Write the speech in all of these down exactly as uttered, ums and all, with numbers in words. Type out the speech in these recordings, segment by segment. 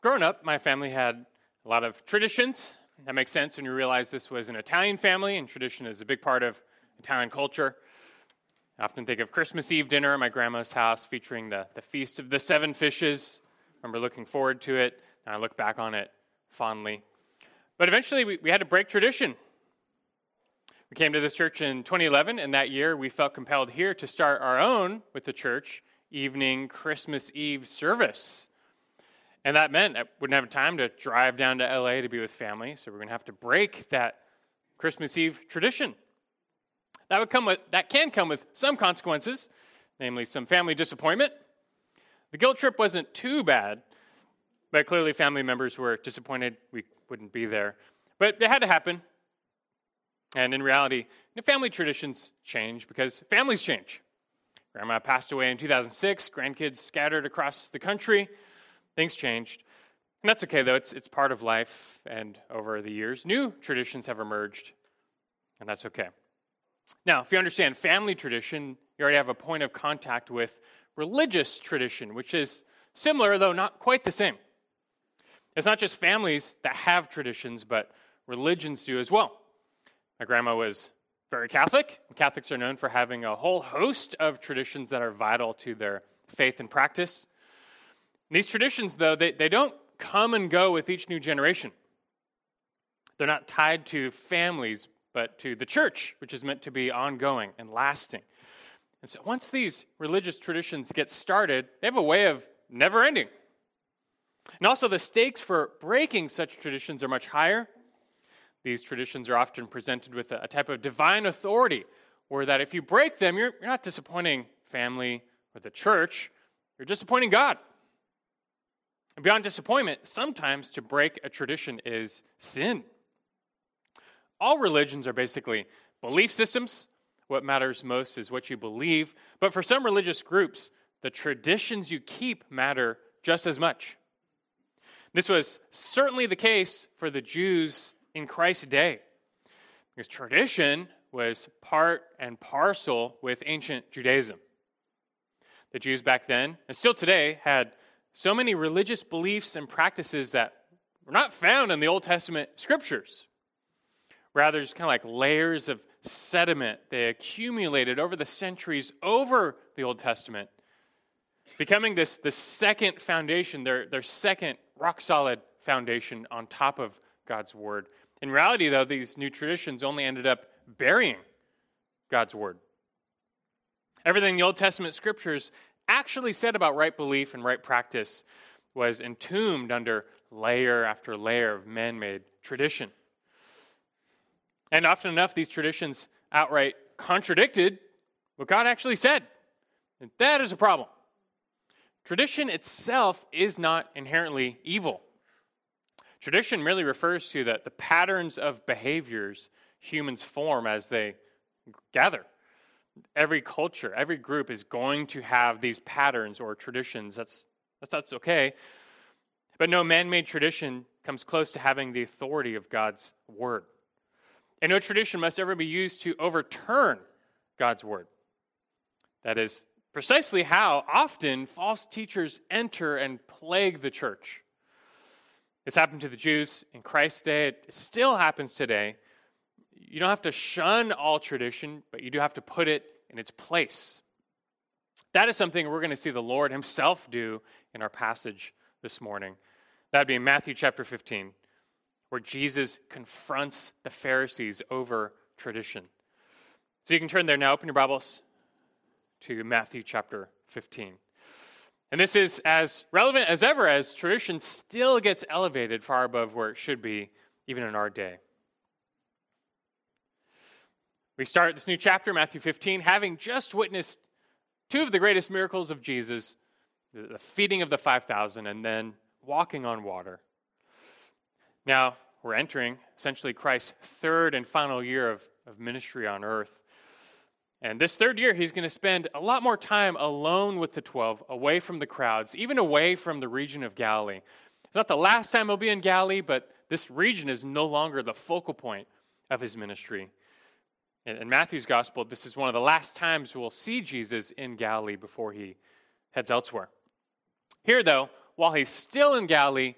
Growing up, my family had a lot of traditions. That makes sense when you realize this was an Italian family, and tradition is a big part of Italian culture. I often think of Christmas Eve dinner at my grandma's house featuring the, the Feast of the Seven Fishes. I remember looking forward to it, and I look back on it fondly. But eventually, we, we had to break tradition. We came to this church in twenty eleven, and that year we felt compelled here to start our own, with the church, evening Christmas Eve service. And that meant I wouldn't have time to drive down to L A to be with family, so we're going to have to break that Christmas Eve tradition. That would come with that can come with some consequences, namely some family disappointment. The guilt trip wasn't too bad, but clearly family members were disappointed we wouldn't be there. But it had to happen. And in reality, the family traditions change because families change. Grandma passed away in two thousand six, grandkids scattered across the country. Things changed. And that's okay, though. It's, it's part of life, and over the years, new traditions have emerged, and that's okay. Now, if you understand family tradition, you already have a point of contact with religious tradition, which is similar, though not quite the same. It's not just families that have traditions, but religions do as well. My grandma was very Catholic, and Catholics are known for having a whole host of traditions that are vital to their faith and practice. These traditions, though, they, they don't come and go with each new generation. They're not tied to families, but to the church, which is meant to be ongoing and lasting. And so once these religious traditions get started, they have a way of never ending. And also the stakes for breaking such traditions are much higher. These traditions are often presented with a, a type of divine authority, where that if you break them, you're, you're not disappointing family or the church, you're disappointing God. And beyond disappointment, sometimes to break a tradition is sin. All religions are basically belief systems. What matters most is what you believe. But for some religious groups, the traditions you keep matter just as much. This was certainly the case for the Jews in Christ's day, because tradition was part and parcel with ancient Judaism. The Jews back then, and still today, had so many religious beliefs and practices that were not found in the Old Testament scriptures. Rather, just kind of like layers of sediment they accumulated over the centuries over the Old Testament, becoming this, this second foundation, their, their second rock-solid foundation on top of God's Word. In reality, though, these new traditions only ended up burying God's Word. Everything the Old Testament scriptures actually said about right belief and right practice was entombed under layer after layer of man-made tradition. And often enough, these traditions outright contradicted what God actually said. And that is a problem. Tradition itself is not inherently evil. Tradition merely refers to the, the patterns of behaviors humans form as they gather. Every culture, every group is going to have these patterns or traditions. That's, that's, that's okay. But no man-made tradition comes close to having the authority of God's Word. And no tradition must ever be used to overturn God's Word. That is precisely how often false teachers enter and plague the church. This happened to the Jews in Christ's day. It still happens today. You don't have to shun all tradition, but you do have to put it in its place. That is something we're going to see the Lord himself do in our passage this morning. That would be in Matthew chapter fifteen, where Jesus confronts the Pharisees over tradition. So you can turn there now, open your Bibles to Matthew chapter fifteen. And this is as relevant as ever, as tradition still gets elevated far above where it should be, even in our day. We start this new chapter, Matthew fifteen, having just witnessed two of the greatest miracles of Jesus, the feeding of the five thousand and then walking on water. Now, we're entering essentially Christ's third and final year of, of ministry on earth. And this third year, he's going to spend a lot more time alone with the twelve, away from the crowds, even away from the region of Galilee. It's not the last time he'll be in Galilee, but this region is no longer the focal point of his ministry. In, in Matthew's gospel, this is one of the last times we'll see Jesus in Galilee before he heads elsewhere. Here, though, while he's still in Galilee,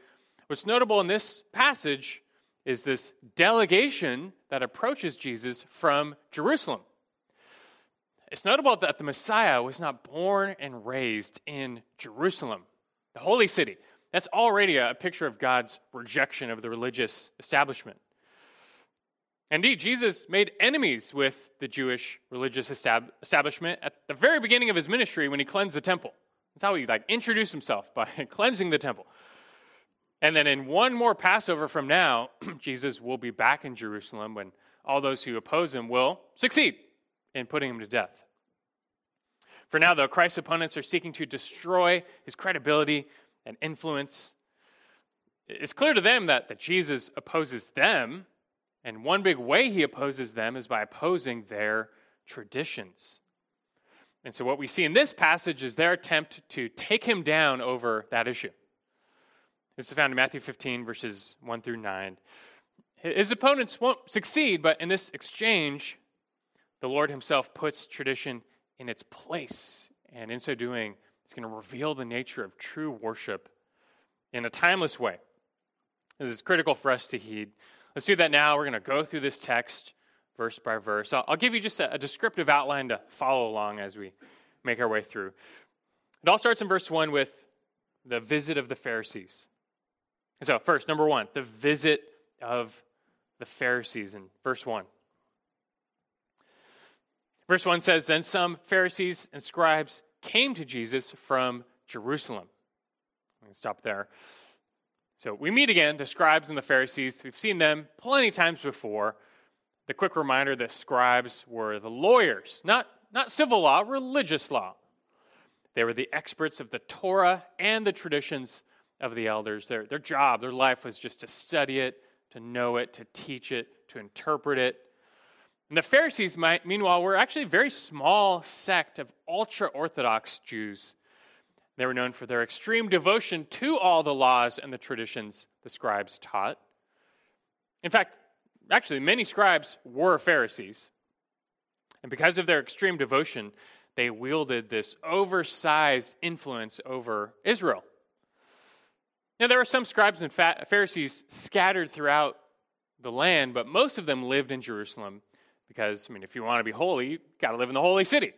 What's notable in this passage is this delegation that approaches Jesus from Jerusalem. It's notable that the Messiah was not born and raised in Jerusalem, the holy city. That's already a picture of God's rejection of the religious establishment. Indeed, Jesus made enemies with the Jewish religious estab- establishment at the very beginning of his ministry when he cleansed the temple. That's how he like introduced himself, by cleansing the temple. And then in one more Passover from now, Jesus will be back in Jerusalem when all those who oppose him will succeed in putting him to death. For now, though, Christ's opponents are seeking to destroy his credibility and influence. It's clear to them that, that Jesus opposes them, and one big way he opposes them is by opposing their traditions. And so what we see in this passage is their attempt to take him down over that issue. This is found in Matthew fifteen, verses one through nine. His opponents won't succeed, but in this exchange, the Lord himself puts tradition in its place. And in so doing, it's going to reveal the nature of true worship in a timeless way. This is critical for us to heed. Let's do that now. We're going to go through this text verse by verse. I'll, I'll give you just a, a descriptive outline to follow along as we make our way through. It all starts in verse one with the visit of the Pharisees. So first, number one, the visit of the Pharisees in verse one. Verse one says, "Then some Pharisees and scribes came to Jesus from Jerusalem." I'm going to stop there. So we meet again, the scribes and the Pharisees. We've seen them plenty of times before. The quick reminder, the scribes were the lawyers, not, not civil law, religious law. They were the experts of the Torah and the traditions of the elders. Their, their job, their life was just to study it, to know it, to teach it, to interpret it. And the Pharisees, might, meanwhile, were actually a very small sect of ultra-Orthodox Jews. They were known for their extreme devotion to all the laws and the traditions the scribes taught. In fact, actually, many scribes were Pharisees. And because of their extreme devotion, they wielded this oversized influence over Israel. Now, there were some scribes and Pharisees scattered throughout the land, but most of them lived in Jerusalem because, I mean, if you want to be holy, you've got to live in the holy city.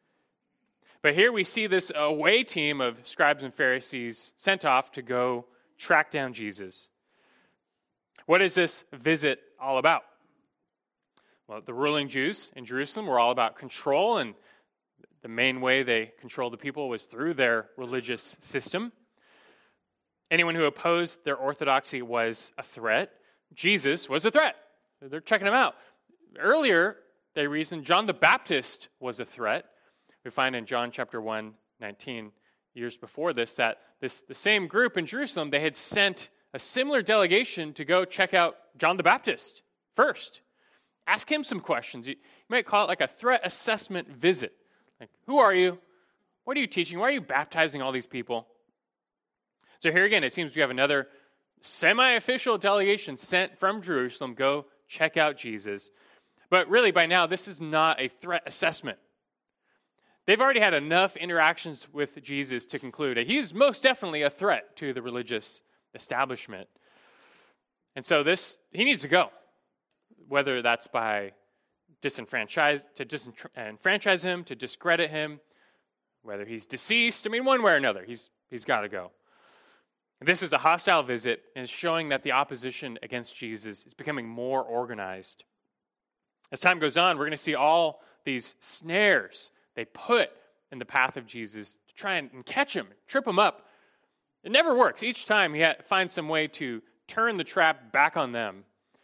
But here we see this away team of scribes and Pharisees sent off to go track down Jesus. What is this visit all about? Well, the ruling Jews in Jerusalem were all about control, and the main way they controlled the people was through their religious system. Anyone who opposed their orthodoxy was a threat. Jesus was a threat. They're checking him out. Earlier, they reasoned John the Baptist was a threat. We find in John chapter one, nineteen, years before this, that this the same group in Jerusalem, they had sent a similar delegation to go check out John the Baptist first. Ask him some questions. You, you might call it like a threat assessment visit. Like, who are you? What are you teaching? Why are you baptizing all these people? So here again, it seems we have another semi-official delegation sent from Jerusalem, go check out Jesus. But really, by now, this is not a threat assessment. They've already had enough interactions with Jesus to conclude that he is most definitely a threat to the religious establishment. And so this, he needs to go, whether that's by disenfranchise, to disenfranchise him, to discredit him, whether he's deceased. I mean, one way or another, he's he's got to go. This is a hostile visit and is showing that the opposition against Jesus is becoming more organized. As time goes on, we're going to see all these snares they put in the path of Jesus to try and catch him, trip him up. It never works. Each time he finds some way to turn the trap back on them.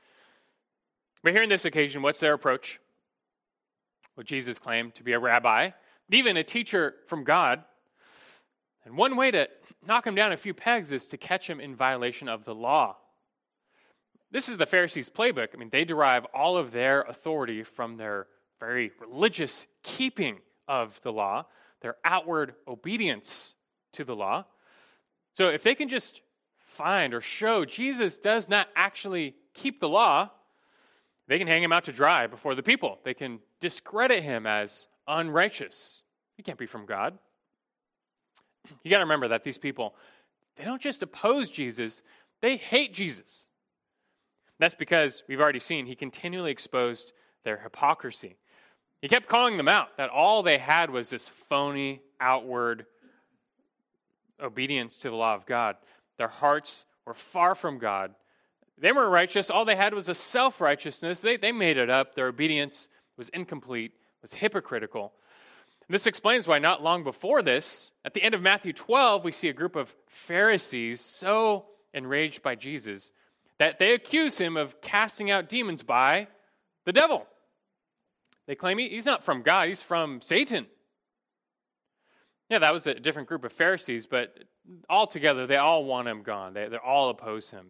But here in this occasion, what's their approach? Well, Jesus claimed to be a rabbi, even a teacher from God. And one way to knock him down a few pegs is to catch him in violation of the law. This is the Pharisees' playbook. I mean, they derive all of their authority from their very religious keeping of the law, their outward obedience to the law. So if they can just find or show Jesus does not actually keep the law, they can hang him out to dry before the people. They can discredit him as unrighteous. He can't be from God. You got to remember that these people, they don't just oppose Jesus, They hate Jesus. That's because we've already seen he continually exposed their hypocrisy. He kept calling them out that all they had was this phony, outward obedience to the law of God. Their hearts were far from God. They weren't righteous. All they had was a self-righteousness. They, they made it up. Their obedience was incomplete, was hypocritical. And this explains why not long before this, at the end of Matthew twelve, we see a group of Pharisees so enraged by Jesus that they accuse him of casting out demons by the devil. They claim he, he's not from God, he's from Satan. Yeah, that was a different group of Pharisees, but altogether, they all want him gone. They, they all oppose him.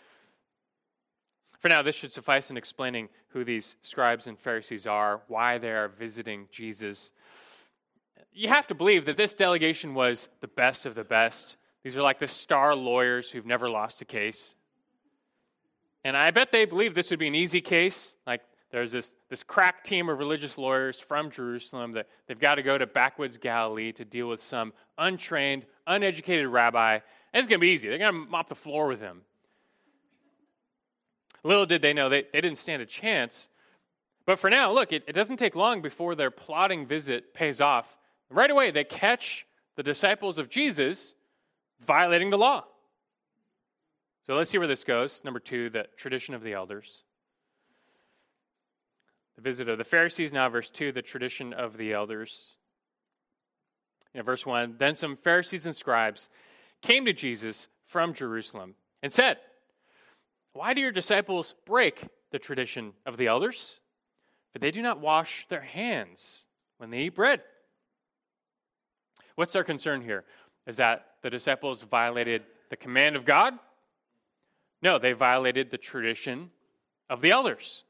For now, this should suffice in explaining who these scribes and Pharisees are, why they are visiting Jesus. You have to believe that this delegation was the best of the best. These are like the star lawyers who've never lost a case. And I bet they believe this would be an easy case. Like there's this, this crack team of religious lawyers from Jerusalem that they've got to go to backwoods Galilee to deal with some untrained, uneducated rabbi. And it's going to be easy. They're going to mop the floor with him. Little did they know they, they didn't stand a chance. But for now, look, it, it doesn't take long before their plotting visit pays off. Right away, they catch the disciples of Jesus violating the law. So let's see where this goes. Number two, the tradition of the elders. The visit of the Pharisees. Now, verse two, the tradition of the elders. You know, verse one, then some Pharisees and scribes came to Jesus from Jerusalem and said, why do your disciples break the tradition of the elders? For they do not wash their hands when they eat bread. What's their concern here? Is that the disciples violated the command of God? No, they violated the tradition of the elders.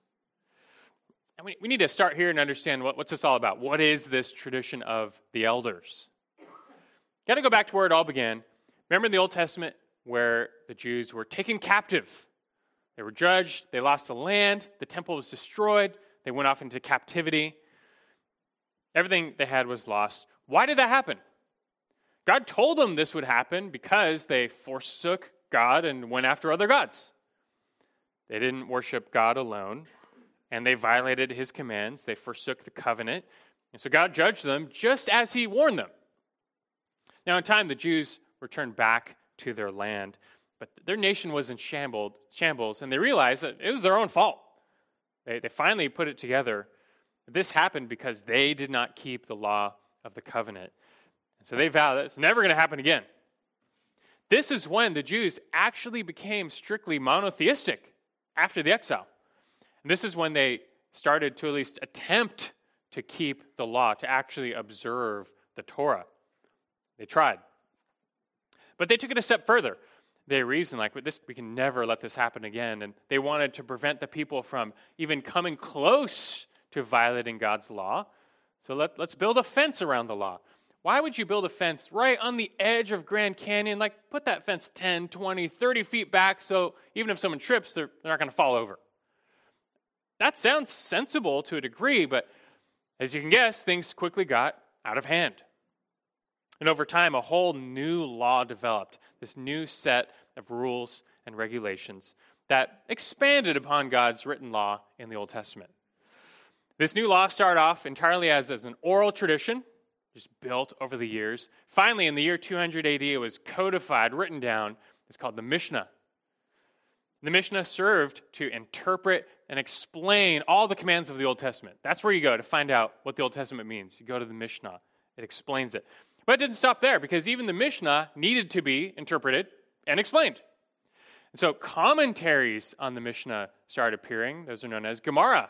And we, we need to start here and understand what, what's this all about. What is this tradition of the elders? You got to go back to where it all began. Remember in the Old Testament where the Jews were taken captive. They were judged, they lost the land, the temple was destroyed, they went off into captivity. Everything they had was lost. Why did that happen? God told them this would happen because they forsook God and went after other gods. They didn't worship God alone, and they violated his commands. They forsook the covenant, and so God judged them just as he warned them. Now in time, the Jews returned back to their land, but their nation was in shambles, shambles, and they realized that it was their own fault. They, they finally put it together. This happened because they did not keep the law of the covenant. And so they vowed that it's never going to happen again. This is when the Jews actually became strictly monotheistic after the exile. And this is when they started to at least attempt to keep the law, to actually observe the Torah. They tried. But they took it a step further. They reasoned like, this, we can never let this happen again. And they wanted to prevent the people from even coming close to violating God's law. So let, let's build a fence around the law. Why would you build a fence right on the edge of Grand Canyon? Like, put that fence ten, twenty, thirty feet back so even if someone trips, they're, they're not going to fall over. That sounds sensible to a degree, but as you can guess, things quickly got out of hand. And over time, a whole new law developed, this new set of rules and regulations that expanded upon God's written law in the Old Testament. This new law started off entirely as, as an oral tradition, just built over the years. Finally, in the year two hundred A D, it was codified, written down. It's called the Mishnah. The Mishnah served to interpret and explain all the commands of the Old Testament. That's where you go to find out what the Old Testament means. You go to the Mishnah. It explains it. But it didn't stop there, because even the Mishnah needed to be interpreted and explained. And so commentaries on the Mishnah started appearing. Those are known as Gemara.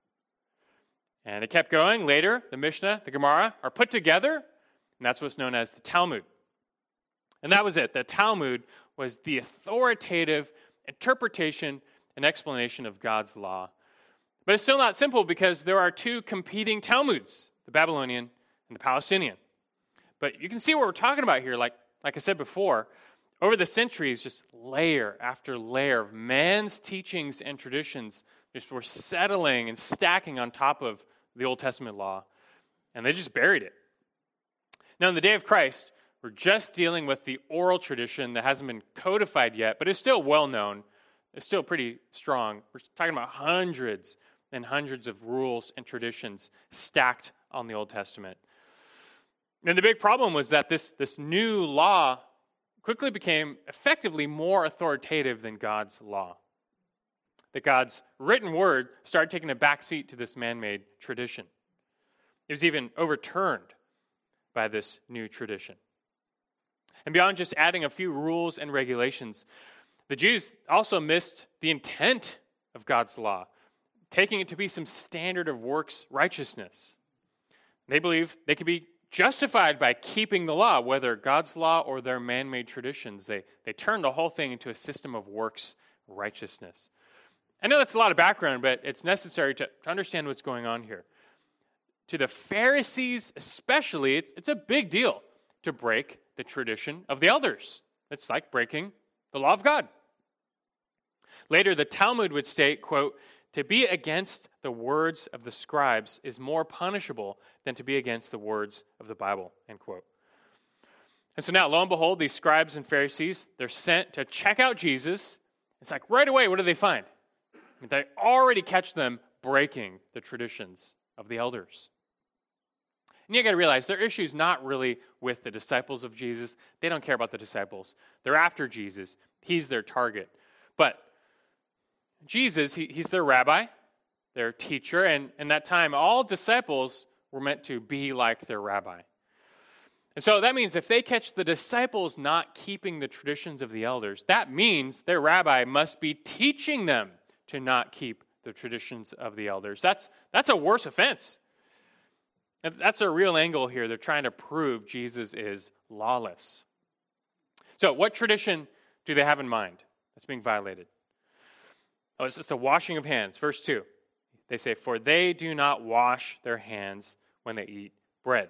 And it kept going. Later, the Mishnah, the Gemara, are put together, and that's what's known as the Talmud. And that was it. The Talmud was the authoritative interpretation and explanation of God's law. But it's still not simple, because there are two competing Talmuds, the Babylonian and the Palestinian. But you can see what we're talking about here. Like, like I said before, over the centuries, just layer after layer of man's teachings and traditions just were settling and stacking on top of the Old Testament law. And they just buried it. Now, in the day of Christ, We're just dealing with the oral tradition that hasn't been codified yet, but is still well known. It's still pretty strong. We're talking about hundreds and hundreds of rules and traditions stacked on the Old Testament. And the big problem was that this, this new law quickly became effectively more authoritative than God's law. That God's written word started taking a backseat to this man-made tradition. It was even overturned by this new tradition. And beyond just adding a few rules and regulations, the Jews also missed the intent of God's law, taking it to be some standard of works righteousness. They believed they could be justified by keeping the law, whether God's law or their man-made traditions. They, they turned the whole thing into a system of works righteousness. I know that's a lot of background, but it's necessary to, to understand what's going on here. To the Pharisees especially, it's, it's a big deal to break the tradition of the elders. It's like breaking the law of God. Later, the Talmud would state, quote, "To be against the words of the scribes is more punishable than to be against the words of the Bible," end quote. And so now, lo and behold, these scribes and Pharisees, they're sent to check out Jesus. It's like right away, what do they find? They already catch them breaking the traditions of the elders. And you got to realize their issue is not really with the disciples of Jesus. They don't care about the disciples. They're after Jesus. He's their target. But Jesus, he, he's their rabbi, their teacher, and in that time, all disciples were meant to be like their rabbi. And so that means if they catch the disciples not keeping the traditions of the elders, that means their rabbi must be teaching them to not keep the traditions of the elders. That's, that's a worse offense. That's a real angle here. They're trying to prove Jesus is lawless. So what tradition do they have in mind that's being violated? Oh, it's just the washing of hands. Verse two. They say, "For they do not wash their hands when they eat bread."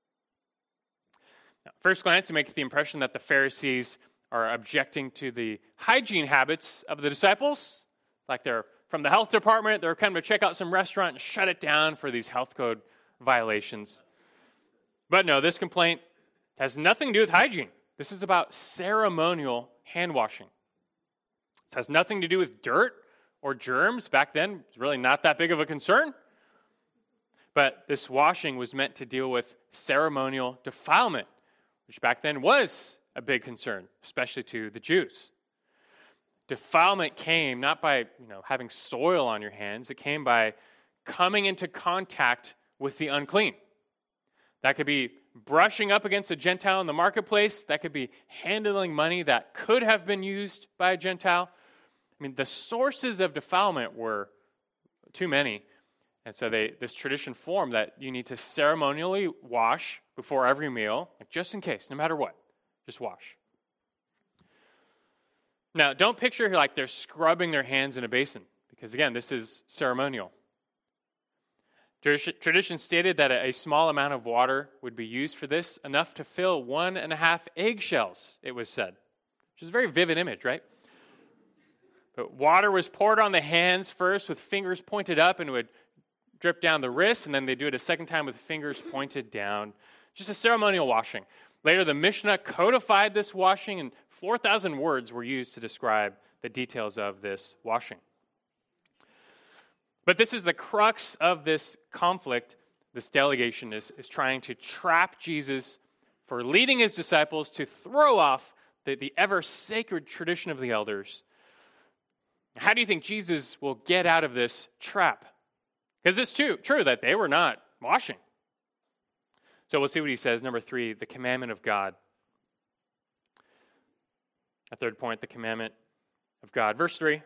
Now, first glance, you make the impression that the Pharisees are objecting to the hygiene habits of the disciples. Like they're from the health department. They're coming to check out some restaurant and shut it down for these health code violations. But no, this complaint has nothing to do with hygiene. This is about ceremonial hand washing. It has nothing to do with dirt or germs. Back then, it's really not that big of a concern. But this washing was meant to deal with ceremonial defilement, which back then was a big concern, especially to the Jews. Defilement came not by, you know, having soil on your hands. It came by coming into contact with the unclean. That could be brushing up against a Gentile in the marketplace. That could be handling money that could have been used by a Gentile. I mean, the sources of defilement were too many. And so they this tradition formed that you need to ceremonially wash before every meal, just in case, no matter what. Just wash. Now, don't picture like they're scrubbing their hands in a basin, because again, this is ceremonial. Tradition stated that a small amount of water would be used for this, enough to fill one and a half eggshells, it was said. Which is a very vivid image, right? But water was poured on the hands first with fingers pointed up, and it would drip down the wrist, and then they do it a second time with fingers pointed down. Just a ceremonial washing. Later, the Mishnah codified this washing, and four thousand words were used to describe the details of this washing. But this is the crux of this conflict. This delegation is, is trying to trap Jesus for leading his disciples to throw off the, the ever-sacred tradition of the elders. How do you think Jesus will get out of this trap? Because it's true, true that they were not washing. So we'll see what he says. Number three, the commandment of God. A third point, the commandment of God. Verse three.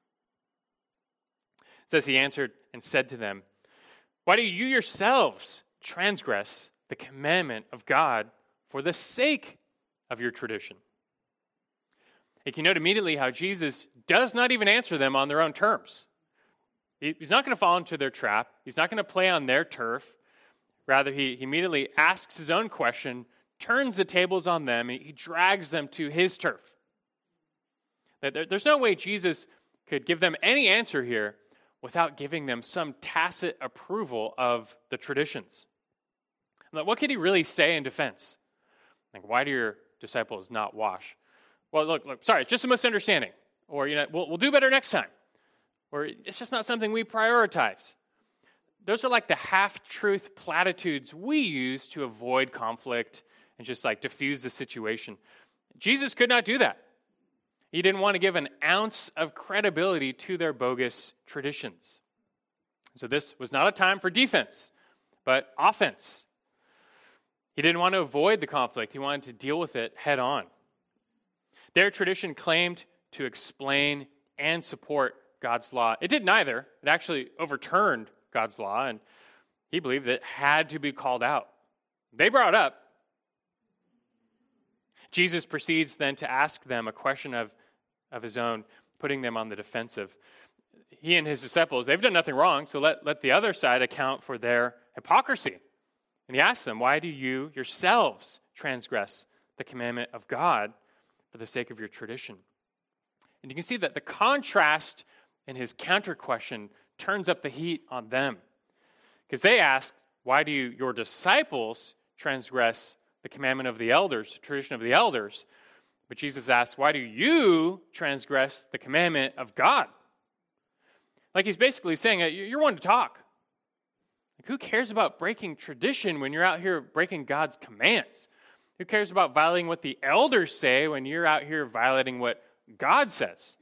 It says, he answered and said to them, "Why do you yourselves transgress the commandment of God for the sake of your tradition?" You can note immediately how Jesus does not even answer them on their own terms. He's not going to fall into their trap. He's not going to play on their turf. Rather, he immediately asks his own question, turns the tables on them, and he drags them to his turf. There's no way Jesus could give them any answer here without giving them some tacit approval of the traditions. What could he really say in defense? Like, why do your disciples not wash? Well, look, look, sorry, it's just a misunderstanding. Or, you know, we'll, we'll do better next time. Or it's just not something we prioritize. Those are like the half-truth platitudes we use to avoid conflict and just like diffuse the situation. Jesus could not do that. He didn't want to give an ounce of credibility to their bogus traditions. So this was not a time for defense, but offense. He didn't want to avoid the conflict. He wanted to deal with it head on. Their tradition claimed to explain and support God's law. It did neither. It actually overturned God's law, and he believed that it had to be called out. They brought it up. Jesus proceeds then to ask them a question of, of his own, putting them on the defensive. He and his disciples, they've done nothing wrong, so let, let the other side account for their hypocrisy. And he asks them, why do you yourselves transgress the commandment of God for the sake of your tradition? And you can see that the contrast in his counter question turns up the heat on them. Because they ask, why do you, your disciples transgress the commandment of the elders, the tradition of the elders? But Jesus asks, why do you transgress the commandment of God? Like he's basically saying, you're one to talk. Like, who cares about breaking tradition when you're out here breaking God's commands? Who cares about violating what the elders say when you're out here violating what God says?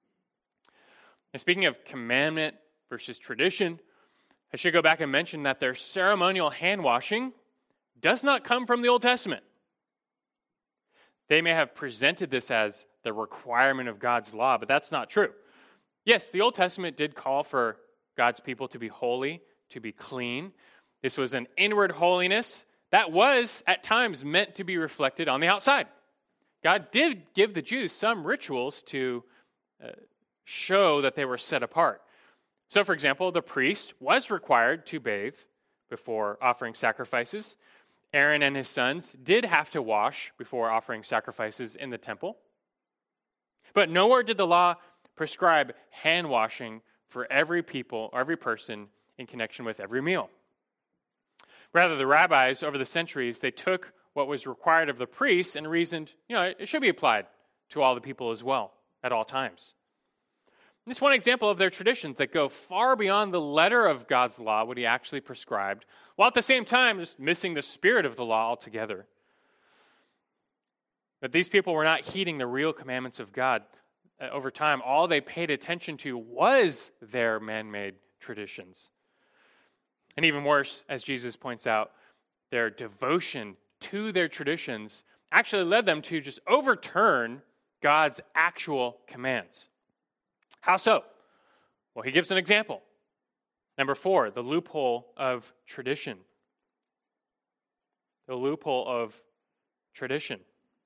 And speaking of commandment versus tradition, I should go back and mention that their ceremonial hand washing does not come from the Old Testament. They may have presented this as the requirement of God's law, but that's not true. Yes, the Old Testament did call for God's people to be holy, to be clean. This was an inward holiness that was at times meant to be reflected on the outside. God did give the Jews some rituals to uh, show that they were set apart. So, for example, the priest was required to bathe before offering sacrifices. Aaron and his sons did have to wash before offering sacrifices in the temple. But nowhere did the law prescribe hand washing for every people, or every person in connection with every meal. Rather, the rabbis over the centuries, they took what was required of the priests and reasoned, you know, it should be applied to all the people as well at all times. And it's one example of their traditions that go far beyond the letter of God's law, what he actually prescribed, while at the same time just missing the spirit of the law altogether. But these people were not heeding the real commandments of God. Uh, over time, all they paid attention to was their man-made traditions. And even worse, as Jesus points out, their devotion to their traditions actually led them to just overturn God's actual commands. How so? Well, he gives an example. Number four, the loophole of tradition. The loophole of tradition.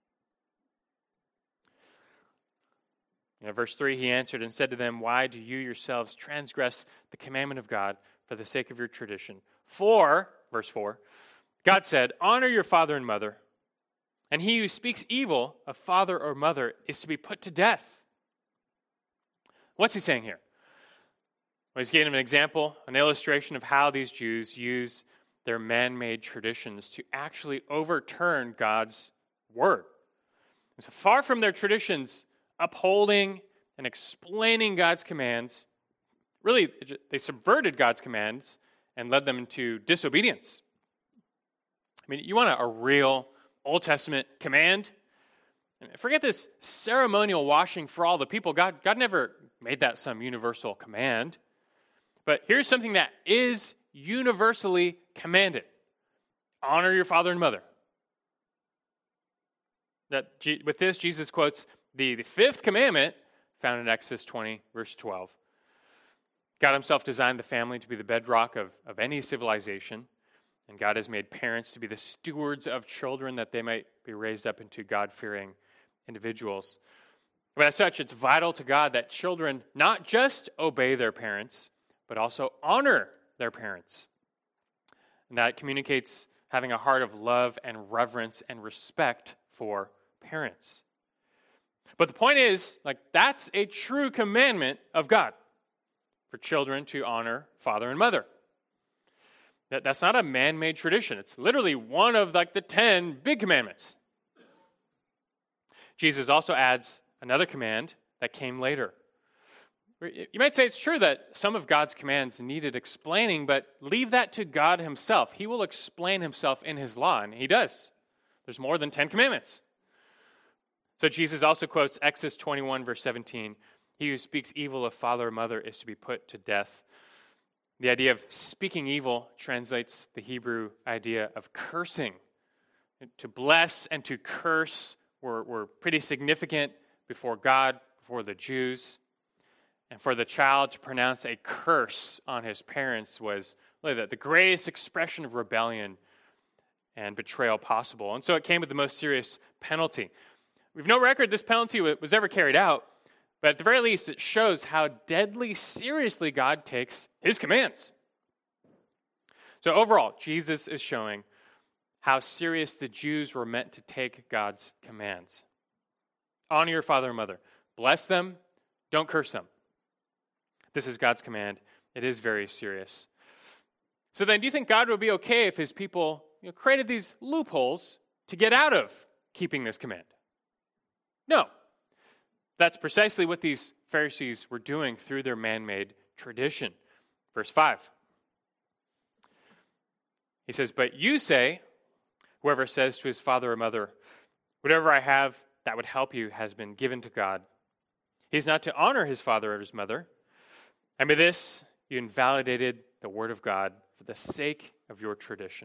In verse three, he answered and said to them, why do you yourselves transgress the commandment of God for the sake of your tradition? For, verse four, God said, honor your father and mother, and he who speaks evil of father or mother is to be put to death. What's he saying here? Well, he's giving an example, an illustration of how these Jews use their man-made traditions to actually overturn God's word. And so far from their traditions upholding and explaining God's commands, really, they subverted God's commands and led them into disobedience. I mean, you want a, a real Old Testament command? And forget this ceremonial washing for all the people. God, God never made that some universal command. But here's something that is universally commanded. Honor your father and mother. That with this, Jesus quotes the, the fifth commandment found in Exodus twenty, verse twelve. God himself designed the family to be the bedrock of, of any civilization. And God has made parents to be the stewards of children that they might be raised up into God-fearing individuals. But as such, it's vital to God that children not just obey their parents, but also honor their parents. And that communicates having a heart of love and reverence and respect for parents. But the point is, like, that's a true commandment of God, for children to honor father and mother. That, that's not a man-made tradition. It's literally one of like the ten big commandments. Jesus also adds another command that came later. You might say it's true that some of God's commands needed explaining, but leave that to God himself. He will explain himself in his law, and he does. There's more than ten commandments. So Jesus also quotes Exodus twenty-one, verse seventeen. He who speaks evil of father or mother is to be put to death. The idea of speaking evil translates the Hebrew idea of cursing. To bless and to curse were, were pretty significant before God, before the Jews. And for the child to pronounce a curse on his parents was really the, the greatest expression of rebellion and betrayal possible. And so it came with the most serious penalty. We have no record this penalty was ever carried out, but at the very least it shows how deadly seriously God takes his commands. So overall, Jesus is showing how serious the Jews were meant to take God's commands. Honor your father and mother. Bless them. Don't curse them. This is God's command. It is very serious. So then, do you think God would be okay if his people you know, created these loopholes to get out of keeping this command? No. That's precisely what these Pharisees were doing through their man-made tradition. Verse five. He says, "But you say, whoever says to his father or mother, 'Whatever I have that would help you has been given to God,' he is not to honor his father or his mother. And by this, you invalidated the word of God for the sake of your tradition."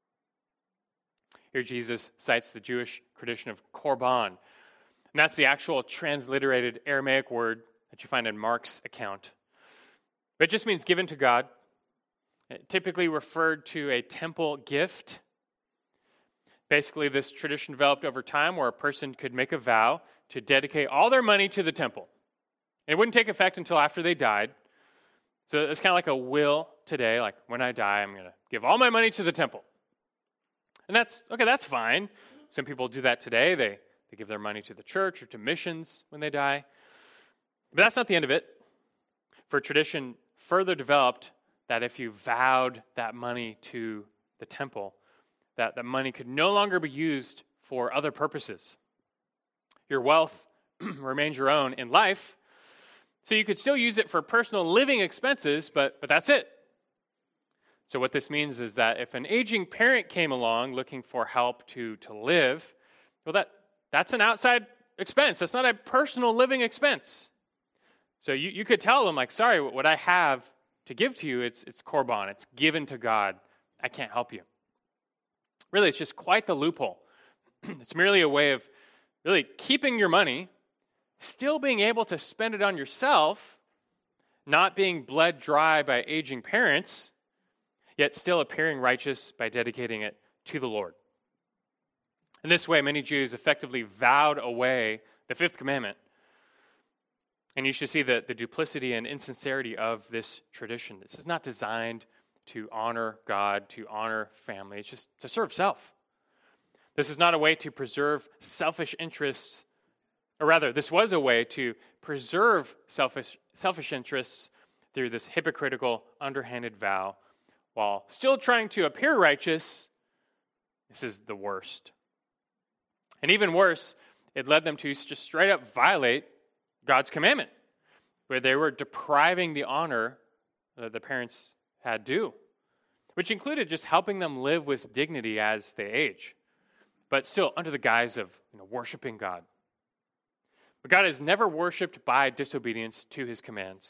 Here Jesus cites the Jewish tradition of korban. And that's the actual transliterated Aramaic word that you find in Mark's account. But it just means given to God. It typically referred to a temple gift. Basically, this tradition developed over time where a person could make a vow to dedicate all their money to the temple. And it wouldn't take effect until after they died. So it's kind of like a will today, like when I die, I'm going to give all my money to the temple. And that's, okay, that's fine. Some people do that today. They, they give their money to the church or to missions when they die. But that's not the end of it. For tradition further developed that if you vowed that money to the temple, that the money could no longer be used for other purposes. Your wealth remains your own in life, so you could still use it for personal living expenses, but, but that's it. So what this means is that if an aging parent came along looking for help to, to live, well, that, that's an outside expense. That's not a personal living expense. So you, you could tell them, like, sorry, what I have to give to you, it's, it's korban. It's given to God. I can't help you. Really, it's just quite the loophole. It's merely a way of really keeping your money, still being able to spend it on yourself, not being bled dry by aging parents, yet still appearing righteous by dedicating it to the Lord. In this way, many Jews effectively vowed away the fifth commandment. And you should see the, the duplicity and insincerity of this tradition. This is not designed to honor God, to honor family. It's just to serve self. This is not a way to preserve selfish interests, or rather, this was a way to preserve selfish, selfish interests through this hypocritical, underhanded vow, while still trying to appear righteous. This is the worst. And even worse, it led them to just straight up violate God's commandment, where they were depriving the honor that the parents had due, which included just helping them live with dignity as they age, but still under the guise of you know, worshiping God. But God is never worshipped by disobedience to his commands.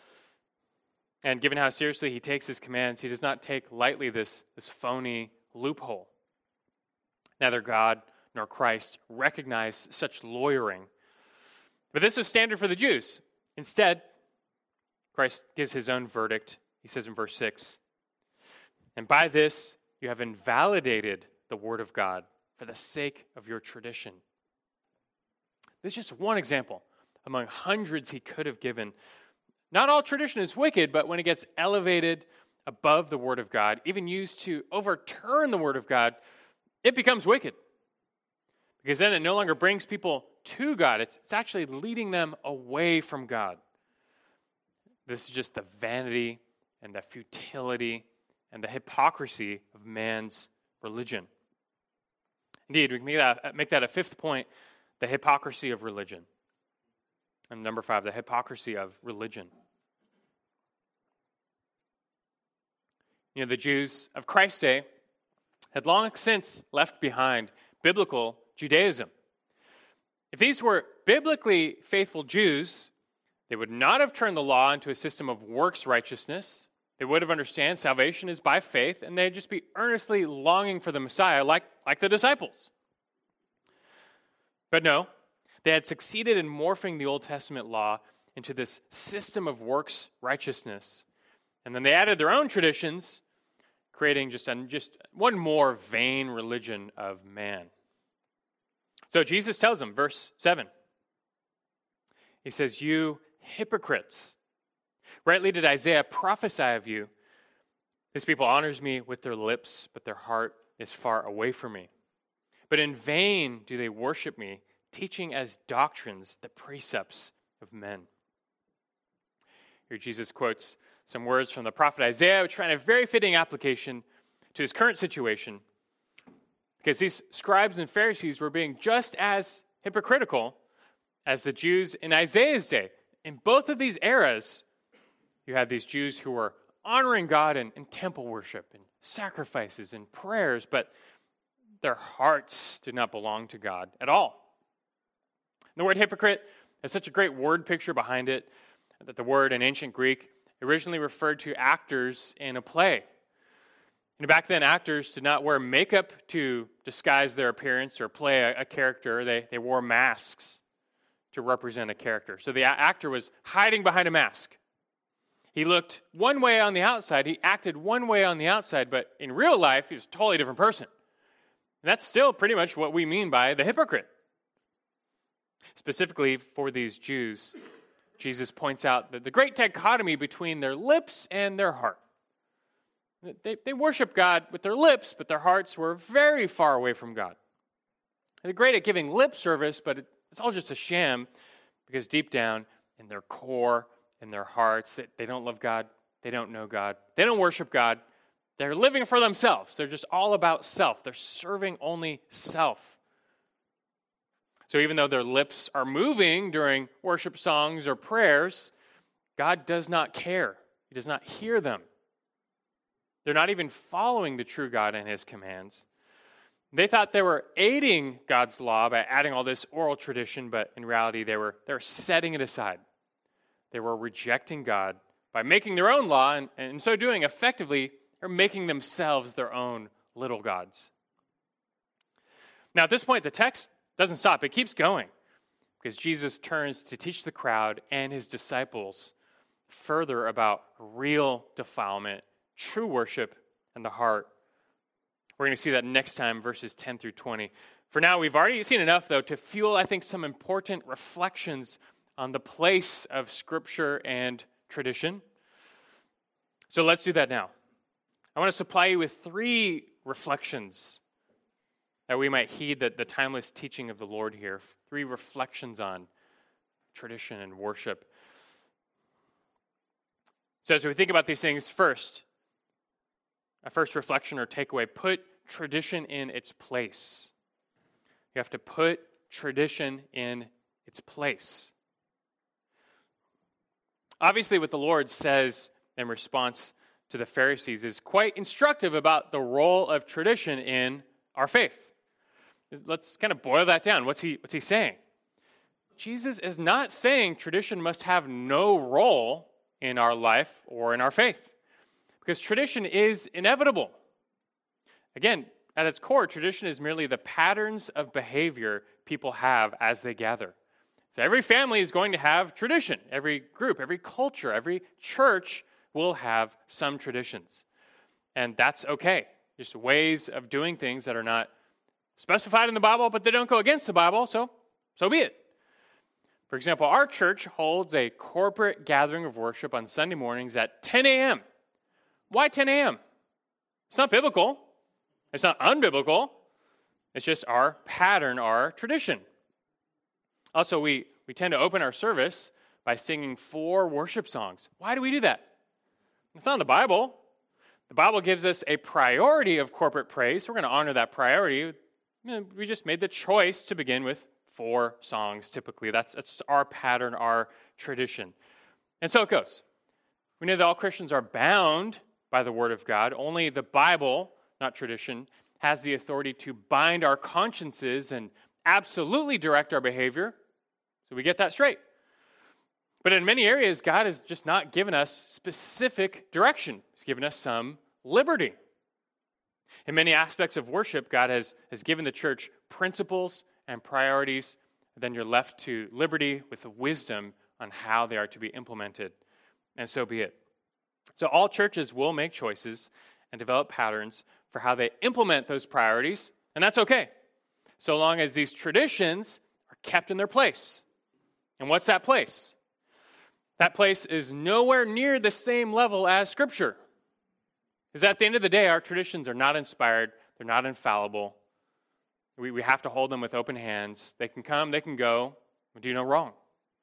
And given how seriously he takes his commands, he does not take lightly this, this phony loophole. Neither God nor Christ recognize such lawyering. But this was standard for the Jews. Instead, Christ gives his own verdict. He says in verse six, "And by this you have invalidated the word of God for the sake of your tradition." This is just one example among hundreds he could have given. Not all tradition is wicked, but when it gets elevated above the word of God, even used to overturn the word of God, it becomes wicked. Because then it no longer brings people to God. It's, it's actually leading them away from God. This is just the vanity and the futility and the hypocrisy of man's religion. Indeed, we can make that, make that a fifth point, the hypocrisy of religion. And number five, the hypocrisy of religion. You know, the Jews of Christ's day had long since left behind biblical Judaism. If these were biblically faithful Jews, they would not have turned the law into a system of works righteousness. They would have understood salvation is by faith, and they'd just be earnestly longing for the Messiah like, like the disciples. But no, they had succeeded in morphing the Old Testament law into this system of works righteousness. And then they added their own traditions, creating just, an, just one more vain religion of man. So Jesus tells them, verse seven, he says, "You hypocrites, rightly did Isaiah prophesy of you. This people honors me with their lips, but their heart is far away from me. But in vain do they worship me, teaching as doctrines the precepts of men." Here Jesus quotes some words from the prophet Isaiah, which find a very fitting application to his current situation, because these scribes and Pharisees were being just as hypocritical as the Jews in Isaiah's day. In both of these eras, you had these Jews who were honoring God in, in temple worship and sacrifices and prayers, but their hearts did not belong to God at all. The word hypocrite has such a great word picture behind it that the word in ancient Greek originally referred to actors in a play. And back then, actors did not wear makeup to disguise their appearance or play a, a character. They, they wore masks to represent a character. So the a- actor was hiding behind a mask. He looked one way on the outside, he acted one way on the outside, but in real life, he was a totally different person. And that's still pretty much what we mean by the hypocrite. Specifically for these Jews, Jesus points out that the great dichotomy between their lips and their heart. They, they worship God with their lips, but their hearts were very far away from God. They're great at giving lip service, but it's all just a sham, because deep down in their core, in their hearts, they, they don't love God, they don't know God, they don't worship God, they're living for themselves. They're just all about self. They're serving only self. So even though their lips are moving during worship songs or prayers, God does not care. He does not hear them. They're not even following the true God and his commands. They thought they were aiding God's law by adding all this oral tradition, but in reality they were, they were setting it aside. They were rejecting God by making their own law, and, and in so doing, effectively, they're making themselves their own little gods. Now at this point, the text doesn't stop. It keeps going, because Jesus turns to teach the crowd and his disciples further about real defilement, true worship, and the heart. We're going to see that next time, verses ten through twenty. For now, we've already seen enough, though, to fuel, I think, some important reflections on the place of Scripture and tradition. So let's do that now. I want to supply you with three reflections that we might heed the, the timeless teaching of the Lord here. Three reflections on tradition and worship. So as we think about these things, first, a first reflection or takeaway, put tradition in its place. You have to put tradition in its place. Obviously, what the Lord says in response to the Pharisees is quite instructive about the role of tradition in our faith. Let's kind of boil that down. What's he, what's he saying? Jesus is not saying tradition must have no role in our life or in our faith, because tradition is inevitable. Again, at its core, tradition is merely the patterns of behavior people have as they gather. So every family is going to have tradition. Every group, every culture, every church will have some traditions. And that's okay. Just ways of doing things that are not specified in the Bible, but they don't go against the Bible, so so be it. For example, our church holds a corporate gathering of worship on Sunday mornings at ten a.m. Why ten a.m.? It's not biblical. It's not unbiblical. It's just our pattern, our tradition. Also, we, we tend to open our service by singing four worship songs. Why do we do that? It's not in the Bible. The Bible gives us a priority of corporate praise. We're going to honor that priority. We just made the choice to begin with four songs typically. That's, that's our pattern, our tradition. And so it goes. We know that all Christians are bound by the Word of God. Only the Bible, not tradition, has the authority to bind our consciences and absolutely direct our behavior. So we get that straight. But in many areas, God has just not given us specific direction. He's given us some liberty. In many aspects of worship, God has, has given the church principles and priorities. Then you're left to liberty with the wisdom on how they are to be implemented. And so be it. So all churches will make choices and develop patterns for how they implement those priorities, and that's okay, so long as these traditions are kept in their place. And what's that place? That place is nowhere near the same level as Scripture. Because at the end of the day, our traditions are not inspired, they're not infallible. We, we have to hold them with open hands. They can come, they can go, we do no wrong.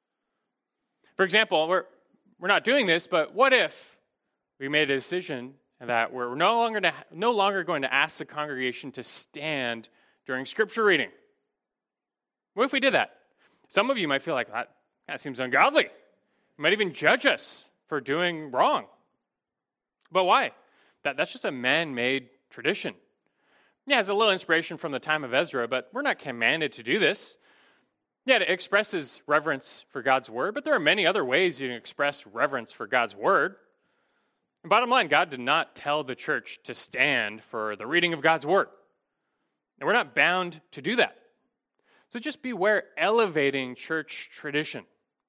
For example, we're, we're not doing this, but what if we made a decision that we're no longer, to, no longer going to ask the congregation to stand during Scripture reading? What if we did that? Some of you might feel like, that, that seems ungodly. You might even judge us for doing wrong. But why? That, that's just a man-made tradition. Yeah, it's a little inspiration from the time of Ezra, but we're not commanded to do this. Yeah, it expresses reverence for God's word, but there are many other ways you can express reverence for God's word. And bottom line, God did not tell the church to stand for the reading of God's word. And we're not bound to do that. So just beware elevating church tradition.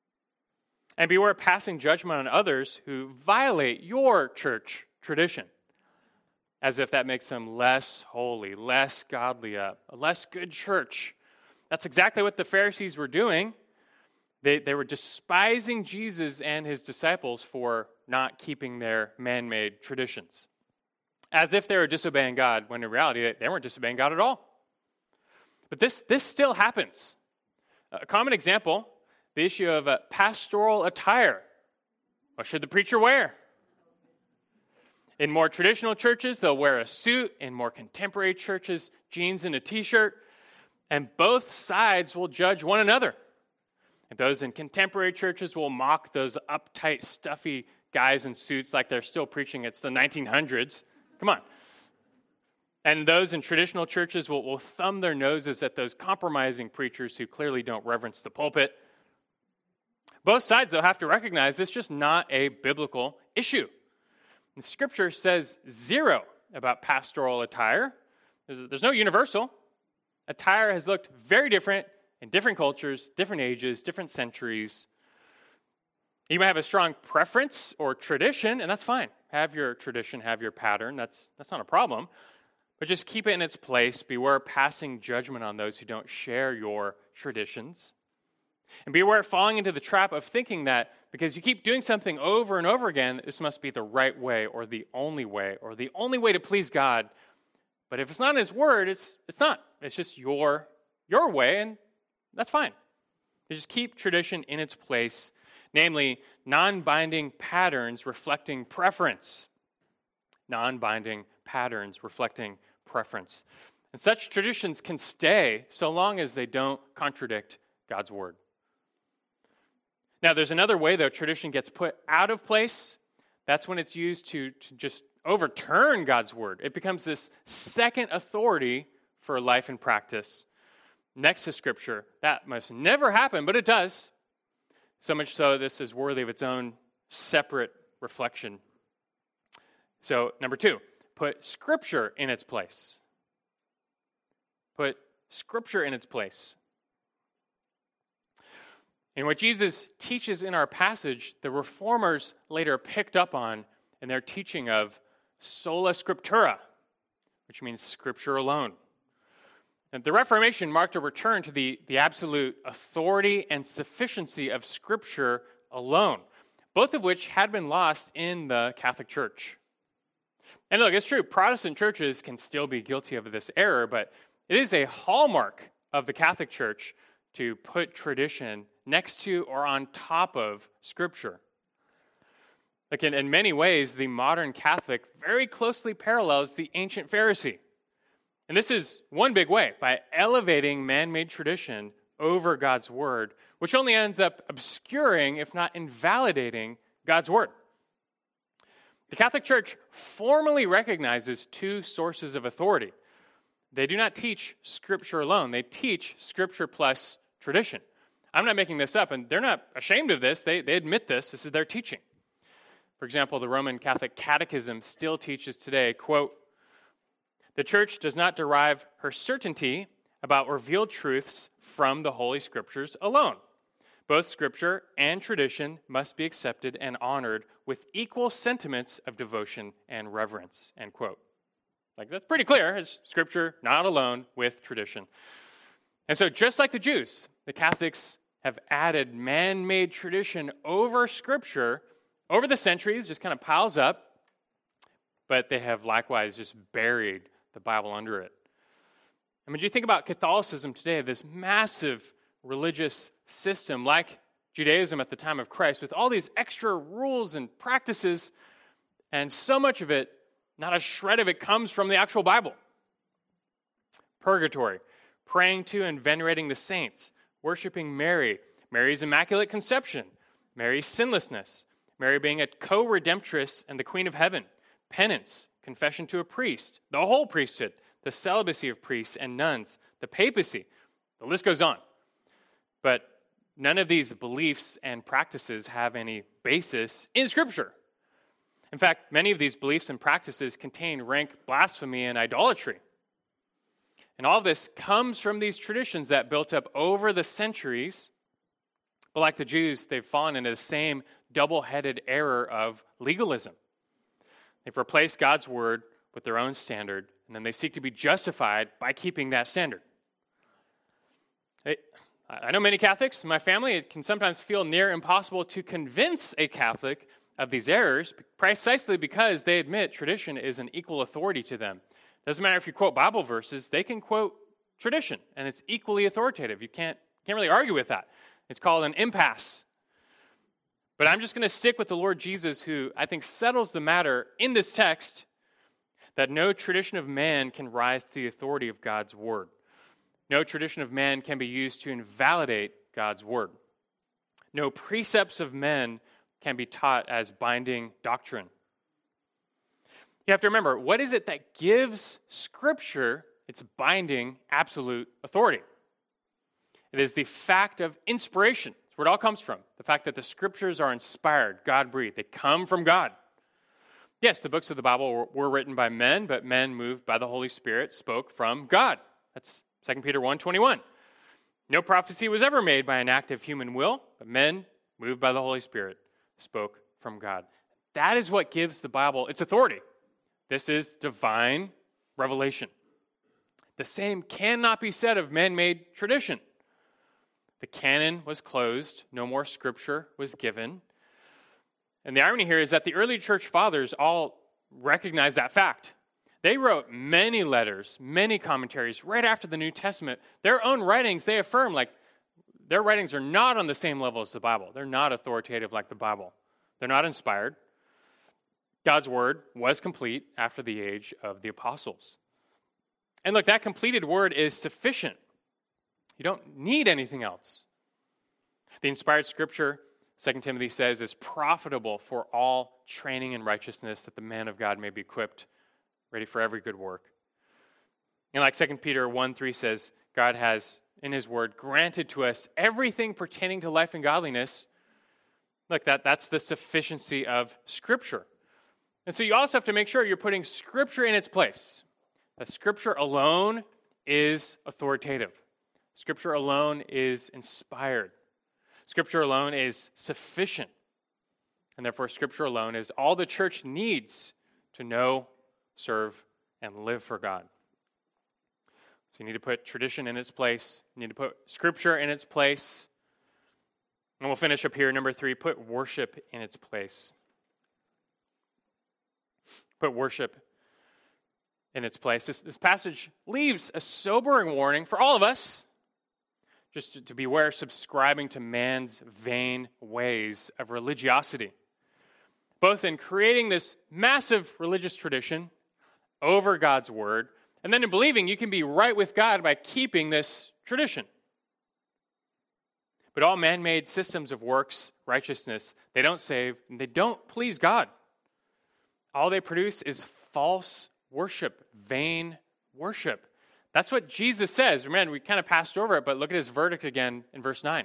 And beware passing judgment on others who violate your church tradition, as if that makes them less holy, less godly, a less good church. That's exactly what the Pharisees were doing. They, they were despising Jesus and his disciples for not keeping their man-made traditions, as if they were disobeying God, when in reality they, they weren't disobeying God at all. But this, this still happens. A common example, the issue of uh, pastoral attire. What should the preacher wear? In more traditional churches, they'll wear a suit. In more contemporary churches, jeans and a t-shirt. And both sides will judge one another. And those in contemporary churches will mock those uptight, stuffy guys in suits like they're still preaching it's the nineteen hundreds. Come on. And those in traditional churches will, will thumb their noses at those compromising preachers who clearly don't reverence the pulpit. Both sides, though, have to recognize it's just not a biblical issue. The Scripture says zero about pastoral attire. There's, there's no universal. Attire has looked very different in different cultures, different ages, different centuries. You might have a strong preference or tradition, and that's fine. Have your tradition, have your pattern. That's, that's not a problem. But just keep it in its place. Beware passing judgment on those who don't share your traditions. And beware falling into the trap of thinking that because you keep doing something over and over again, this must be the right way or the only way or the only way to please God. But if it's not in His Word, it's it's not. It's just your, your way, and that's fine. You just keep tradition in its place, namely non-binding patterns reflecting preference. Non-binding patterns reflecting preference. And such traditions can stay so long as they don't contradict God's Word. Now, there's another way, though, tradition gets put out of place. That's when it's used to, to just overturn God's Word. It becomes this second authority for life and practice next to Scripture. That must never happen, but it does. So much so, this is worthy of its own separate reflection. So, number two, put Scripture in its place. Put Scripture in its place. And what Jesus teaches in our passage, the Reformers later picked up on in their teaching of sola scriptura, which means Scripture alone. And the Reformation marked a return to the, the absolute authority and sufficiency of Scripture alone, both of which had been lost in the Catholic Church. And look, it's true, Protestant churches can still be guilty of this error, but it is a hallmark of the Catholic Church to put tradition next to or on top of Scripture. Like in, in many ways, the modern Catholic very closely parallels the ancient Pharisee. And this is one big way, by elevating man-made tradition over God's word, which only ends up obscuring, if not invalidating, God's word. The Catholic Church formally recognizes two sources of authority. They do not teach Scripture alone. They teach Scripture plus tradition. I'm not making this up, and they're not ashamed of this. They, they admit this. This is their teaching. For example, the Roman Catholic Catechism still teaches today, quote, "The Church does not derive her certainty about revealed truths from the Holy Scriptures alone. Both Scripture and tradition must be accepted and honored with equal sentiments of devotion and reverence," end quote. Like, that's pretty clear. It's Scripture not alone with tradition. And so just like the Jews, the Catholics have added man-made tradition over Scripture over the centuries, just kind of piles up, but they have likewise just buried the Bible under it. I mean, do you think about Catholicism today, this massive religious system like Judaism at the time of Christ, with all these extra rules and practices, and so much of it, not a shred of it comes from the actual Bible. Purgatory, praying to and venerating the saints, worshiping Mary, Mary's Immaculate Conception, Mary's sinlessness, Mary being a co-redemptress and the Queen of Heaven, penance, confession to a priest, the whole priesthood, the celibacy of priests and nuns, the papacy. The list goes on. But none of these beliefs and practices have any basis in Scripture. In fact, many of these beliefs and practices contain rank blasphemy and idolatry. And all of this comes from these traditions that built up over the centuries. But like the Jews, they've fallen into the same double-headed error of legalism. They've replaced God's word with their own standard, and then they seek to be justified by keeping that standard. I know many Catholics in my family. It can sometimes feel near impossible to convince a Catholic of these errors, precisely because they admit tradition is an equal authority to them. Doesn't matter if you quote Bible verses, they can quote tradition, and it's equally authoritative. You can't, can't really argue with that. It's called an impasse. But I'm just going to stick with the Lord Jesus, who I think settles the matter in this text that no tradition of man can rise to the authority of God's word. No tradition of man can be used to invalidate God's word. No precepts of men can be taught as binding doctrine. You have to remember, what is it that gives Scripture its binding absolute authority? It is the fact of inspiration. That's where it all comes from. The fact that the Scriptures are inspired, God-breathed. They come from God. Yes, the books of the Bible were, were written by men, but men moved by the Holy Spirit spoke from God. That's Second Peter one twenty-one. No prophecy was ever made by an act of human will, but men, moved by the Holy Spirit, spoke from God. That is what gives the Bible its authority. This is divine revelation. The same cannot be said of man-made tradition. The canon was closed. No more Scripture was given. And the irony here is that the early church fathers all recognized that fact. They wrote many letters, many commentaries right after the New Testament. Their own writings, they affirm, like, their writings are not on the same level as the Bible. They're not authoritative like the Bible. They're not inspired. God's word was complete after the age of the apostles. And look, that completed word is sufficient. You don't need anything else. The inspired Scripture, Second Timothy says, is profitable for all training in righteousness, that the man of God may be equipped, ready for every good work. And like Second Peter one three says, God has, in his word, granted to us everything pertaining to life and godliness. Look, that, that's the sufficiency of Scripture. And so you also have to make sure you're putting Scripture in its place. That Scripture alone is authoritative. Scripture alone is inspired. Scripture alone is sufficient. And therefore, Scripture alone is all the church needs to know, serve, and live for God. So you need to put tradition in its place. You need to put Scripture in its place. And we'll finish up here. Number three, put worship in its place. Put worship in its place. This, this passage leaves a sobering warning for all of us, just to, to beware subscribing to man's vain ways of religiosity, both in creating this massive religious tradition over God's word, and then in believing you can be right with God by keeping this tradition. But all man-made systems of works, righteousness, they don't save, and they don't please God. All they produce is false worship, vain worship. That's what Jesus says. Remember, we kind of passed over it, but look at his verdict again in verse nine.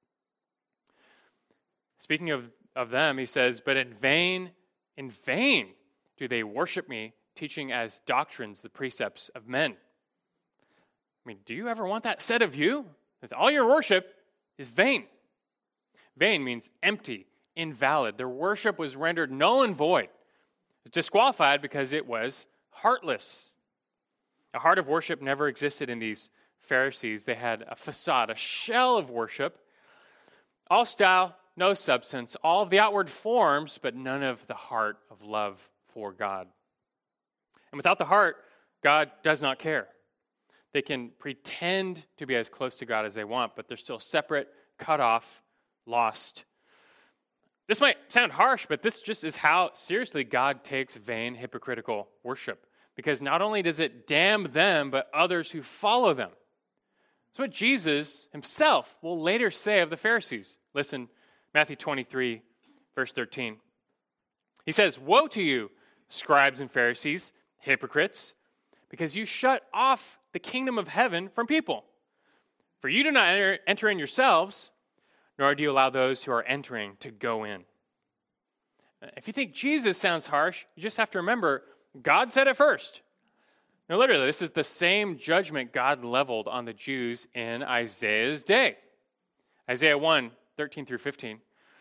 Speaking of, of them, he says, but in vain, in vain do they worship me, teaching as doctrines the precepts of men. I mean, do you ever want that said of you? That all your worship is vain. Vain means empty, invalid. Their worship was rendered null and void. It was disqualified because it was heartless. A heart of worship never existed in these Pharisees. They had a facade, a shell of worship, all style, no substance, all of the outward forms, but none of the heart of love for God. And without the heart, God does not care. They can pretend to be as close to God as they want, but they're still separate, cut off, lost. This might sound harsh, but this just is how seriously God takes vain, hypocritical worship. Because not only does it damn them, but others who follow them. That's what Jesus himself will later say of the Pharisees. Listen, Matthew twenty-three, verse thirteen. He says, woe to you, scribes and Pharisees, hypocrites, because you shut off the kingdom of heaven from people. For you do not enter, enter in yourselves, nor do you allow those who are entering to go in. If you think Jesus sounds harsh, you just have to remember, God said it first. Now, literally, this is the same judgment God leveled on the Jews in Isaiah's day. Isaiah one, thirteen through fifteen.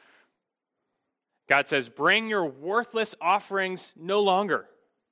God says, bring your worthless offerings no longer.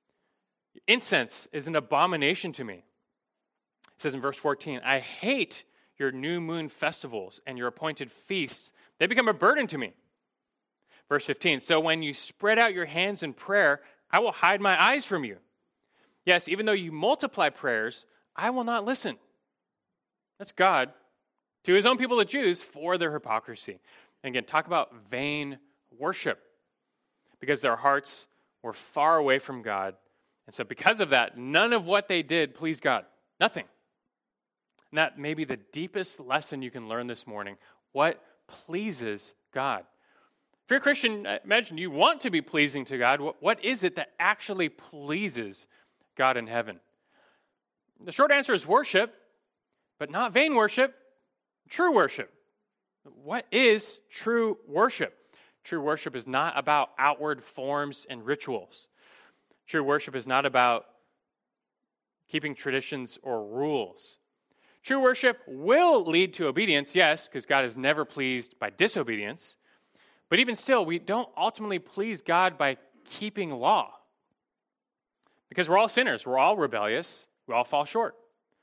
Incense is an abomination to me. It says in verse fourteen, I hate your new moon festivals and your appointed feasts. They become a burden to me. Verse fifteen, so when you spread out your hands in prayer, I will hide my eyes from you. Yes, even though you multiply prayers, I will not listen. That's God to his own people, the Jews, for their hypocrisy. And again, talk about vain worship. Because their hearts were far away from God. And so because of that, none of what they did pleased God. Nothing. And that may be the deepest lesson you can learn this morning. What pleases God? If you're a Christian, imagine you want to be pleasing to God. What is it that actually pleases God in heaven? The short answer is worship, but not vain worship, true worship. What is true worship? True worship is not about outward forms and rituals. True worship is not about keeping traditions or rules. True worship will lead to obedience, yes, because God is never pleased by disobedience. But even still, we don't ultimately please God by keeping law. Because we're all sinners. We're all rebellious. We all fall short.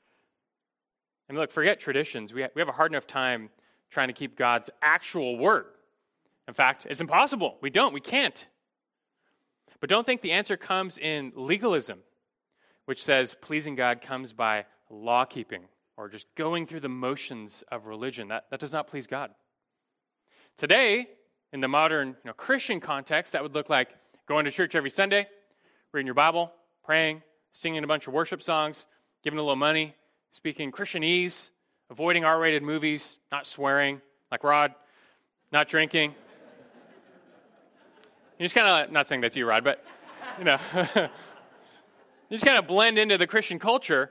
And look, forget traditions. We have a hard enough time trying to keep God's actual word. In fact, it's impossible. We don't. We can't. But don't think the answer comes in legalism, which says pleasing God comes by law keeping or just going through the motions of religion. That, that does not please God. Today, in the modern you know, Christian context, that would look like going to church every Sunday, reading your Bible, praying, singing a bunch of worship songs, giving a little money, speaking Christianese, avoiding R-rated movies, not swearing like Rod, not drinking. You just kind of, not saying that's you, Rod, but, you know, you just kind of blend into the Christian culture.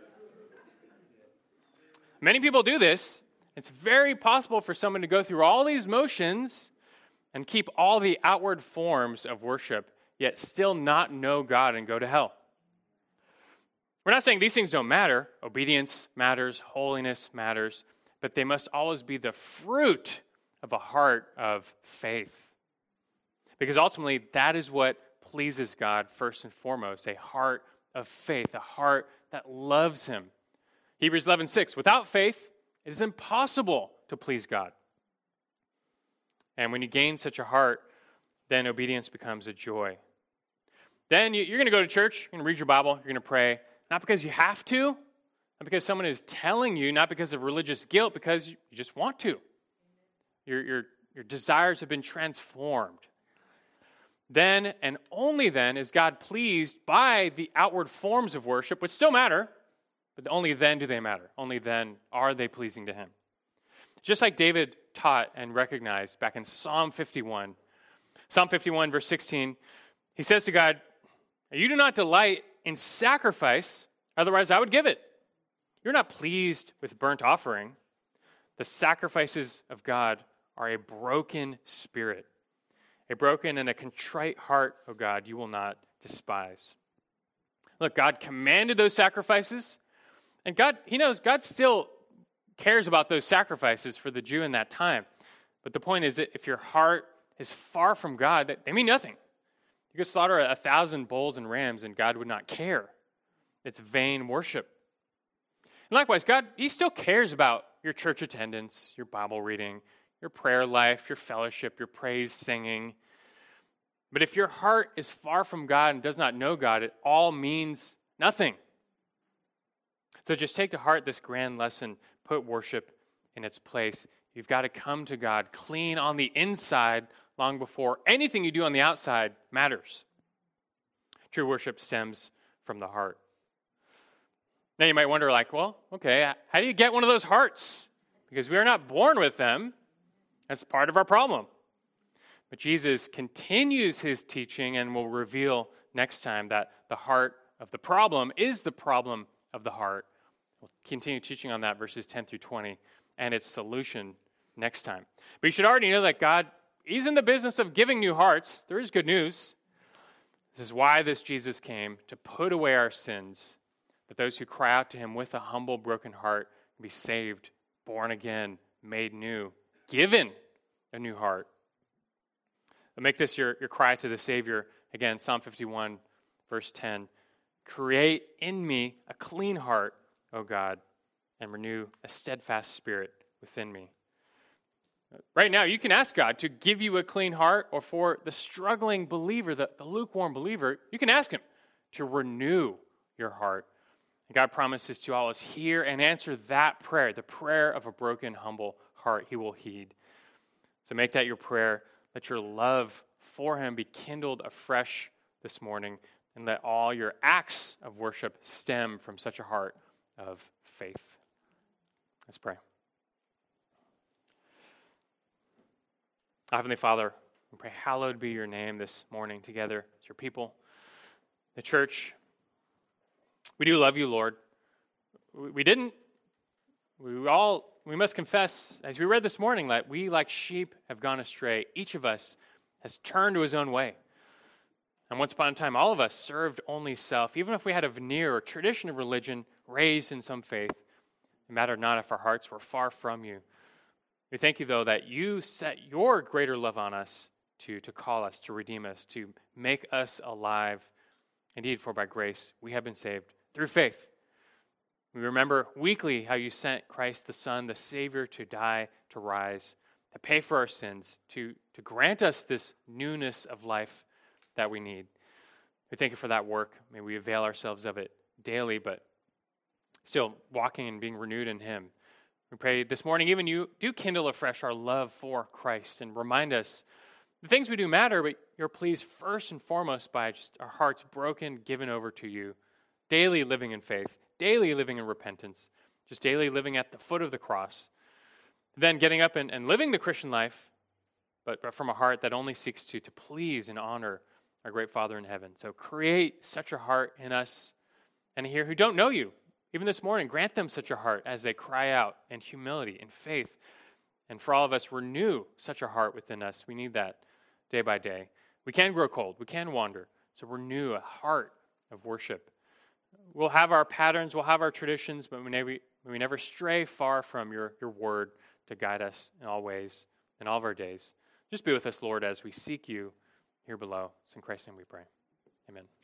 Many people do this. It's very possible for someone to go through all these motions and keep all the outward forms of worship, yet still not know God and go to hell. We're not saying these things don't matter. Obedience matters, holiness matters, but they must always be the fruit of a heart of faith. Because ultimately, that is what pleases God first and foremost, a heart of faith, a heart that loves him. Hebrews eleven six, without faith, it is impossible to please God. And when you gain such a heart, then obedience becomes a joy. Then you're going to go to church, you're going to read your Bible, you're going to pray, not because you have to, not because someone is telling you, not because of religious guilt, because you just want to. Your, your, your desires have been transformed. Then and only then is God pleased by the outward forms of worship, which still matter, but only then do they matter. Only then are they pleasing to him. Just like David taught and recognized back in Psalm fifty-one. Psalm fifty-one, verse sixteen, he says to God, "You do not delight in sacrifice, otherwise I would give it. You're not pleased with burnt offering. The sacrifices of God are a broken spirit. A broken and a contrite heart, O God, you will not despise." Look, God commanded those sacrifices, and God, he knows God still cares about those sacrifices for the Jew in that time. But the point is that if your heart is far from God, they mean nothing. You could slaughter a thousand bulls and rams, and God would not care. It's vain worship. And likewise, God, he still cares about your church attendance, your Bible reading, your prayer life, your fellowship, your praise singing. But if your heart is far from God and does not know God, it all means nothing. So just take to heart this grand lesson. Put worship in its place. You've got to come to God clean on the inside long before anything you do on the outside matters. True worship stems from the heart. Now you might wonder, like, well, okay, how do you get one of those hearts? Because we are not born with them. That's part of our problem. But Jesus continues his teaching and will reveal next time that the heart of the problem is the problem of the heart. We'll continue teaching on that, verses ten through twenty, and its solution next time. But you should already know that God, he's in the business of giving new hearts. There is good news. This is why this Jesus came, to put away our sins, that those who cry out to him with a humble, broken heart can be saved, born again, made new, given a new heart. But make this your, your cry to the Savior. Again, Psalm fifty-one, verse ten. "Create in me a clean heart, O God, and renew a steadfast spirit within me." Right now, you can ask God to give you a clean heart, or for the struggling believer, the, the lukewarm believer, you can ask him to renew your heart. And God promises to always hear and answer that prayer, the prayer of a broken, humble heart. He will heed. So make that your prayer. Let your love for him be kindled afresh this morning, and let all your acts of worship stem from such a heart of faith. Let's pray. Heavenly Father, we pray, hallowed be your name this morning together as your people, the church. We do love you, Lord. We didn't. We all, we must confess, as we read this morning, that we, like sheep, have gone astray. Each of us has turned to his own way. And once upon a time, all of us served only self. Even if we had a veneer or tradition of religion raised in some faith, it mattered not if our hearts were far from you. We thank you, though, that you set your greater love on us to, to call us, to redeem us, to make us alive. Indeed, for by grace we have been saved through faith. We remember weekly how you sent Christ the Son, the Savior, to die, to rise, to pay for our sins, to, to grant us this newness of life that we need. We thank you for that work. May we avail ourselves of it daily, but still walking and being renewed in him. We pray this morning, even you do kindle afresh our love for Christ and remind us the things we do matter, but you're pleased first and foremost by just our hearts broken, given over to you, daily living in faith, daily living in repentance, just daily living at the foot of the cross, then getting up and, and living the Christian life, but, but from a heart that only seeks to, to please and honor our great Father in heaven. So create such a heart in us and here who don't know you. Even this morning, grant them such a heart as they cry out in humility and faith. And for all of us, renew such a heart within us. We need that day by day. We can grow cold. We can wander. So renew a heart of worship. We'll have our patterns, we'll have our traditions, but we never, we never stray far from your, your word to guide us in all ways, in all of our days. Just be with us, Lord, as we seek you here below. It's in Christ's name we pray. Amen.